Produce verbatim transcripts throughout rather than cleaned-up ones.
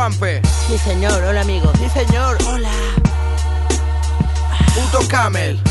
Juanpe. Sí, señor, hola amigo. Sí, señor, hola. Puto Camel.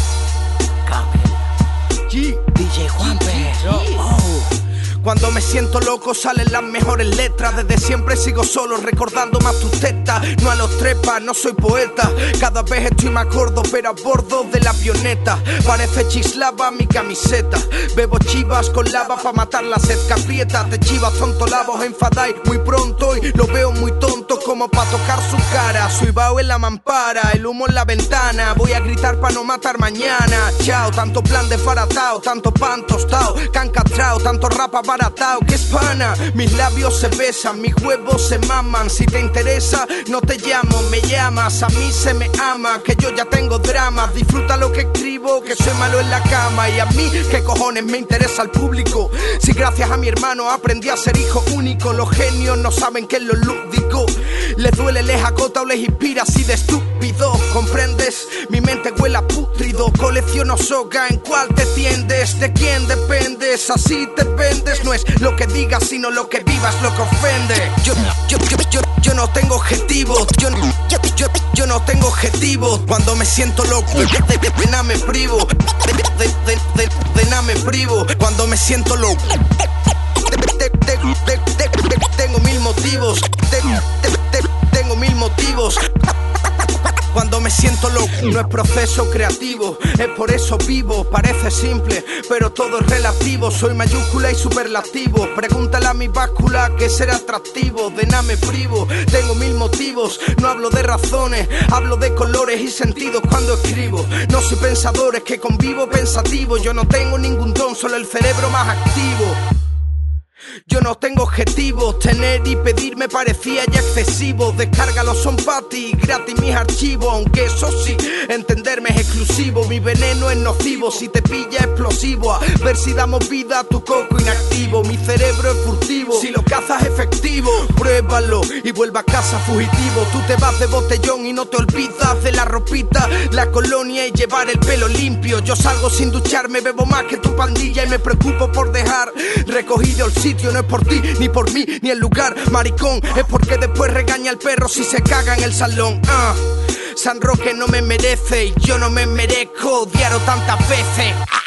Camel. G. D J Juanpe. Oh. Cuando me siento loco salen las mejores letras. Desde siempre sigo solo recordando más tus tetas. No a los trepas, no soy poeta. Cada vez estoy más gordo pero a bordo de la avioneta. Parece chislava mi camiseta. Bebo chivas con lava pa' matar la sed que aprieta. Te chivas tontolabos enfadáis muy pronto y lo veo muy tonto como pa' tocar su cara. Soy bao en la mampara, el humo en la ventana. Voy a gritar pa' no matar mañana. Chao, tanto plan desbaratao, tanto pan tostao, can castrao, tanto rapa baratao, que es pana. Mis labios se besan, mis huevos se maman. Si te interesa, no te llamo, me llamas. A mí se me ama, que yo ya tengo dramas. Disfruta lo que escribo, que soy malo en la cama. Y a mí, ¿qué cojones me interesa el público? Si gracias a mi hermano aprendí a ser hijo único. Los genios no saben qué es lo lúdico. Les duele, les acota o les inspira así de estúpido. ¿Comprendes? Mi mente huele a pútrido. Colecciono soga, ¿en cuál te tiendes? ¿De quién dependes? Así te vendes. No es lo que digas, sino lo que vivas lo que ofende. Yo, yo, yo, yo, yo no tengo objetivos. Yo, yo, yo, yo no tengo objetivos. Cuando me siento loco, de, de, de, de nada me privo. De, de, de, de, de nada me privo. Cuando me siento loco, de, de, de, de, de, de, tengo mil motivos. De, de, de, tengo mil motivos. Cuando me siento loco, no es proceso creativo, es por eso vivo. Parece simple, pero todo es relativo. Soy mayúscula y superlativo. Pregúntale a mi báscula que será atractivo. De nada me privo, tengo mil motivos. No hablo de razones, hablo de colores y sentidos cuando escribo. No soy pensador, es que convivo pensativo. Yo no tengo ningún don, solo el cerebro más activo. Yo no tengo objetivos, tener y pedir me parecía ya excesivo. Descárgalos, son pa' ti, gratis mis archivos. Aunque eso sí, entenderme es exclusivo. Mi veneno es nocivo, si te pilla explosivo. A ver si damos vida a tu coco inactivo. Mi cerebro es furtivo, si lo cazas efectivo. Pruébalo y vuelva a casa fugitivo. Tú te vas de botellón y no te olvidas de la ropita, la colonia y llevar el pelo limpio. Yo salgo sin ducharme, bebo más que tu pandilla. Y me preocupo por dejar recogido el sitio. No es por ti, ni por mí, ni el lugar, maricón. Es porque después regaña al perro si se caga en el salón. uh. San Roque no me merece y yo no me merezco odiar tantas veces.